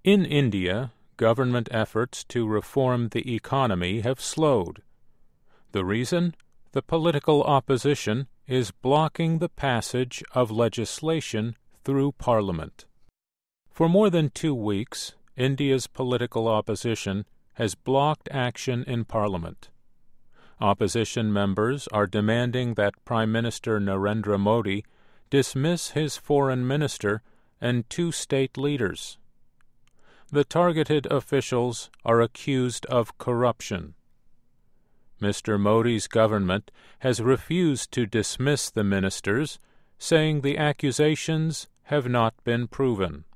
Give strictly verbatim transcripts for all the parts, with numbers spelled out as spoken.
In India, government efforts to reform the economy have slowed. The reason? The political opposition is blocking the passage of legislation through Parliament. For more than two weeks, India's political opposition has blocked action in Parliament. Opposition members are demanding that Prime Minister Narendra Modi dismiss his foreign minister and two state leaders. The targeted officials are accused of corruption. Mister Modi's government has refused to dismiss the ministers, saying the accusations have not been proven.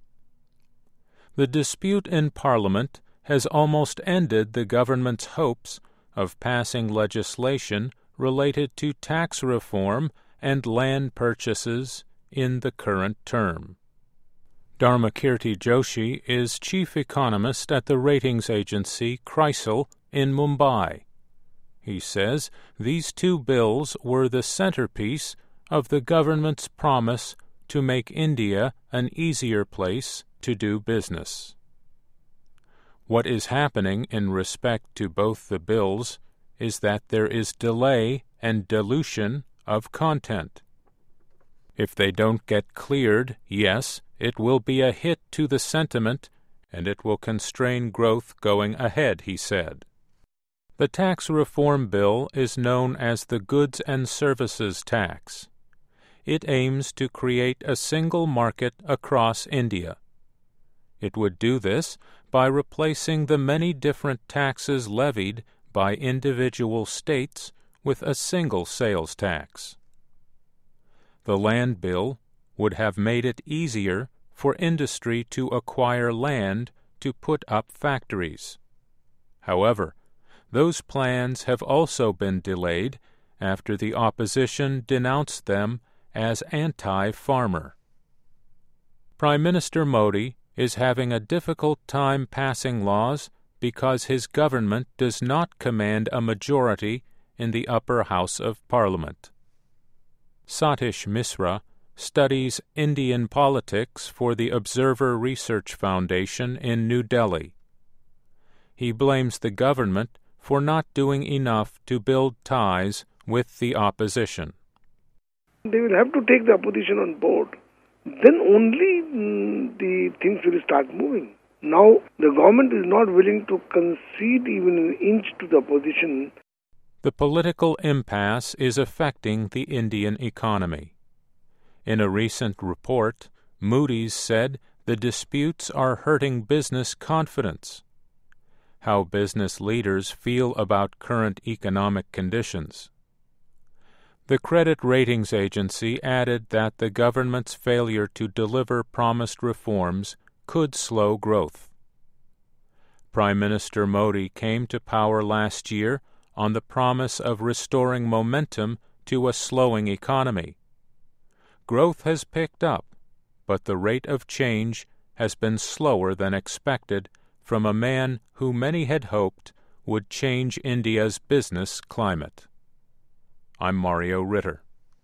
The dispute in Parliament has almost ended the government's hopes of passing legislation related to tax reform and land purchases in the current term. Dharmakirti Joshi is chief economist at the ratings agency CRISIL in Mumbai. He says these two bills were the centerpiece of the government's promise to make India an easier place to do business. What is happening in respect to both the bills is that there is delay and dilution of content. If they don't get cleared, yes, it will be a hit to the sentiment and it will constrain growth going ahead, he said. The tax reform bill is known as the Goods and Services Tax. It aims to create a single market across India. It would do this by replacing the many different taxes levied by individual states with a single sales tax. The land bill would have made it easier for industry to acquire land to put up factories. However, those plans have also been delayed after the opposition denounced them as anti-farmer. Prime Minister Modi is having a difficult time passing laws because his government does not command a majority in the upper house of Parliament. Satish Misra studies Indian politics for the Observer Research Foundation in New Delhi. He blames the government for not doing enough to build ties with the opposition. They will have to take the opposition on board. Then only mm, the things will start moving. Now, the government is not willing to concede even an inch to the opposition. The political impasse is affecting the Indian economy. In a recent report, Moody's said the disputes are hurting business confidence. How business leaders feel about current economic conditions. The credit ratings agency added that the government's failure to deliver promised reforms could slow growth. Prime Minister Modi came to power last year on the promise of restoring momentum to a slowing economy. Growth has picked up, but the rate of change has been slower than expected from a man who many had hoped would change India's business climate. I'm Mario Ritter.